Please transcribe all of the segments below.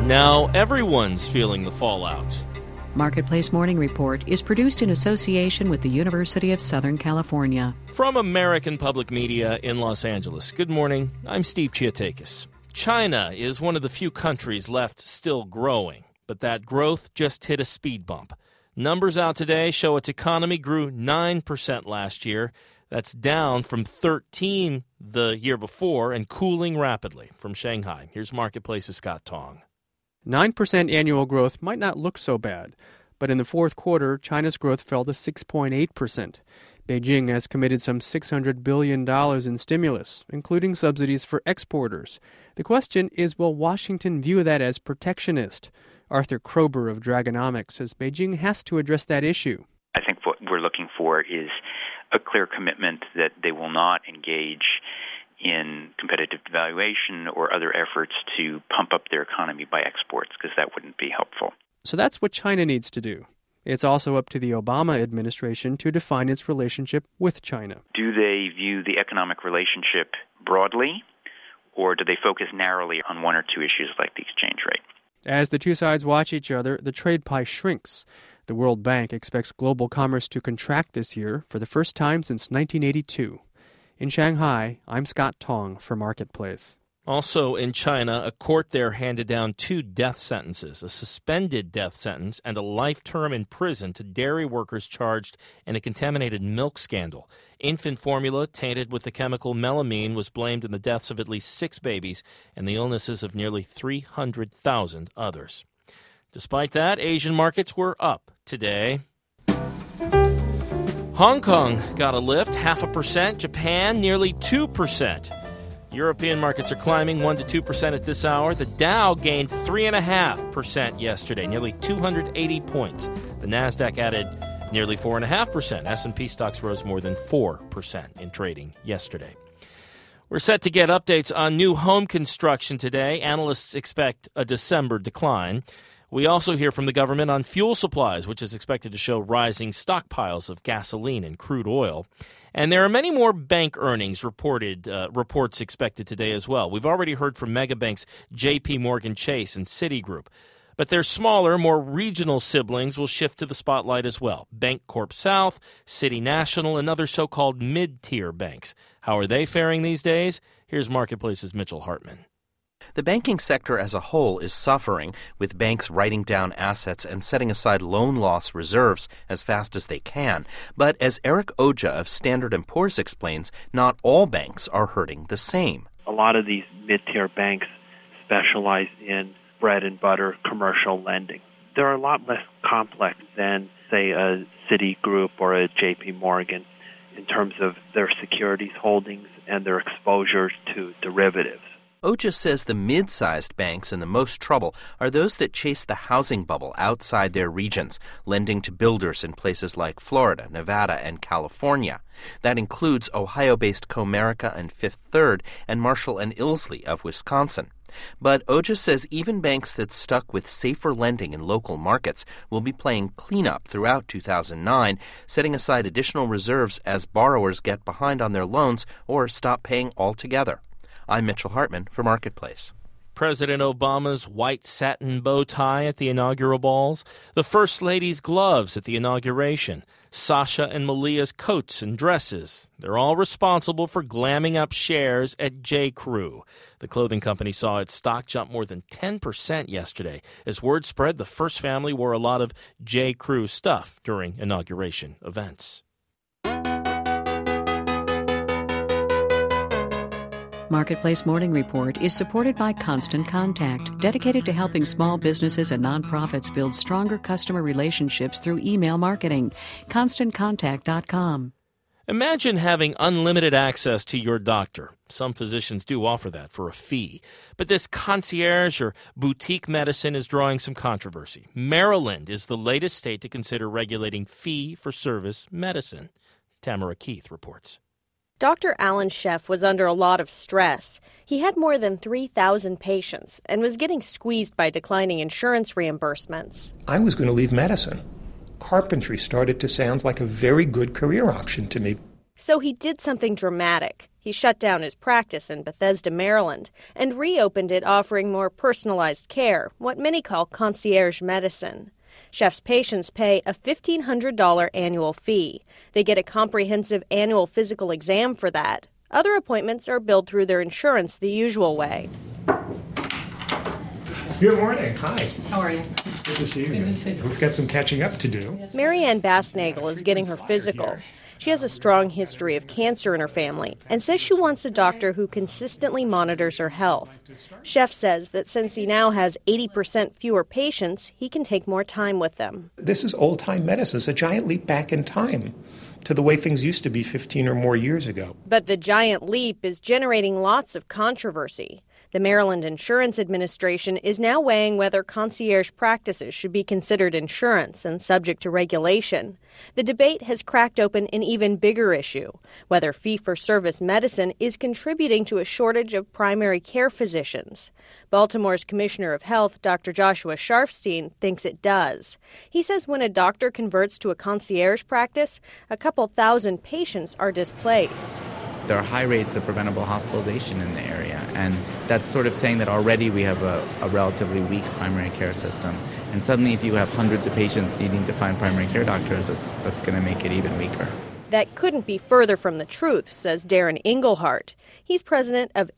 Now everyone's feeling the fallout. Marketplace Morning Report is produced in association with the University of Southern California. From American Public Media in Los Angeles, good morning. I'm Steve Chiatakis. China is one of the few countries left still growing, but that growth just hit a speed bump. Numbers out today show its economy grew 9% last year. That's down from 13% the year before and cooling rapidly. From Shanghai, here's Marketplace's Scott Tong. 9% annual growth might not look so bad, but in the fourth quarter, China's growth fell to 6.8%. Beijing has committed some $600 billion in stimulus, including subsidies for exporters. The question is, will Washington view that as protectionist? Arthur Krober of Dragonomics says Beijing has to address that issue. I think what we're looking for is a clear commitment that they will not engage in competitive devaluation or other efforts to pump up their economy by exports, because that wouldn't be helpful. So that's what China needs to do. It's also up to the Obama administration to define its relationship with China. Do they view the economic relationship broadly, or do they focus narrowly on one or two issues like the exchange rate? As the two sides watch each other, the trade pie shrinks. The World Bank expects global commerce to contract this year for the first time since 1982. In Shanghai, I'm Scott Tong for Marketplace. Also in China, a court there handed down 2 death sentences, a suspended death sentence and a life term in prison to dairy workers charged in a contaminated milk scandal. Infant formula tainted with the chemical melamine was blamed in the deaths of at least 6 babies and the illnesses of nearly 300,000 others. Despite that, Asian markets were up today. Hong Kong got a lift, 0.5%. Japan, nearly 2%. European markets are climbing 1% to 2% at this hour. The Dow gained 3.5% yesterday, nearly 280 points. The Nasdaq added nearly 4.5%. S&P stocks rose more than 4% in trading yesterday. We're set to get updates on new home construction today. Analysts expect a December decline. We also hear from the government on fuel supplies, which is expected to show rising stockpiles of gasoline and crude oil. And there are many more bank earnings reports expected today as well. We've already heard from megabanks J.P. Morgan Chase and Citigroup. But their smaller, more regional siblings will shift to the spotlight as well. Bancorp South, City National, and other so-called mid-tier banks. How are they faring these days? Here's Marketplace's Mitchell Hartman. The banking sector as a whole is suffering, with banks writing down assets and setting aside loan loss reserves as fast as they can. But as Eric Oja of Standard & Poor's explains, not all banks are hurting the same. A lot of these mid-tier banks specialize in bread-and-butter commercial lending. They're a lot less complex than, say, a Citigroup or a J.P. Morgan in terms of their securities holdings and their exposure to derivatives. Oja says the mid-sized banks in the most trouble are those that chase the housing bubble outside their regions, lending to builders in places like Florida, Nevada, and California. That includes Ohio-based Comerica and Fifth Third and Marshall and Ilsley of Wisconsin. But Oja says even banks that stuck with safer lending in local markets will be playing cleanup throughout 2009, setting aside additional reserves as borrowers get behind on their loans or stop paying altogether. I'm Mitchell Hartman for Marketplace. President Obama's white satin bow tie at the inaugural balls, the First Lady's gloves at the inauguration, Sasha and Malia's coats and dresses. They're all responsible for glamming up shares at J.Crew. The clothing company saw its stock jump more than 10% yesterday. As word spread, the first family wore a lot of J.Crew stuff during inauguration events. Marketplace Morning Report is supported by Constant Contact, dedicated to helping small businesses and nonprofits build stronger customer relationships through email marketing. ConstantContact.com. Imagine having unlimited access to your doctor. Some physicians do offer that for a fee. But this concierge or boutique medicine is drawing some controversy. Maryland is the latest state to consider regulating fee-for-service medicine. Tamara Keith reports. Dr. Alan Sheff was under a lot of stress. He had more than 3,000 patients and was getting squeezed by declining insurance reimbursements. I was going to leave medicine. Carpentry started to sound like a very good career option to me. So he did something dramatic. He shut down his practice in Bethesda, Maryland, and reopened it offering more personalized care, what many call concierge medicine. Sheff's patients pay a $1,500 annual fee. They get a comprehensive annual physical exam for that. Other appointments are billed through their insurance the usual way. Good morning. Hi. How are you? It's good to see you. Good to see you. We've got some catching up to do. Marianne Bastnagel is getting her physical. She has a strong history of cancer in her family and says she wants a doctor who consistently monitors her health. Sheff says that since he now has 80% fewer patients, he can take more time with them. This is old-time medicine. It's a giant leap back in time to the way things used to be 15 or more years ago. But the giant leap is generating lots of controversy. The Maryland Insurance Administration is now weighing whether concierge practices should be considered insurance and subject to regulation. The debate has cracked open an even bigger issue, whether fee-for-service medicine is contributing to a shortage of primary care physicians. Baltimore's Commissioner of Health, Dr. Joshua Sharfstein, thinks it does. He says when a doctor converts to a concierge practice, a couple thousand patients are displaced. There are high rates of preventable hospitalization in the area, and that's sort of saying that already we have a relatively weak primary care system. And suddenly if you have hundreds of patients needing to find primary care doctors, that's going to make it even weaker. That couldn't be further from the truth, says Darren Engelhart. He's president of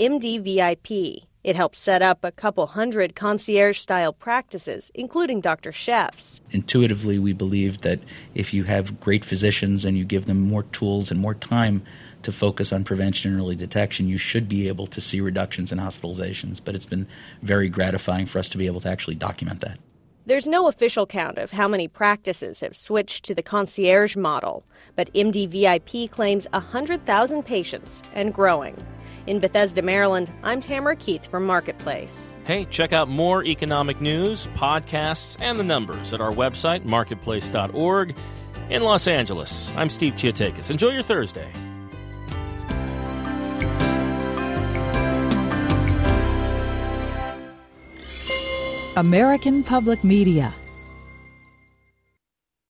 MDVIP. It helps set up a couple hundred concierge-style practices, including Dr. Sheff's. Intuitively, we believe that if you have great physicians and you give them more tools and more time to focus on prevention and early detection, you should be able to see reductions in hospitalizations. But it's been very gratifying for us to be able to actually document that. There's no official count of how many practices have switched to the concierge model, but MDVIP claims 100,000 patients and growing. In Bethesda, Maryland, I'm Tamara Keith from Marketplace. Hey, check out more economic news, podcasts, and the numbers at our website, marketplace.org. In Los Angeles, I'm Steve Chiatakis. Enjoy your Thursday. American Public Media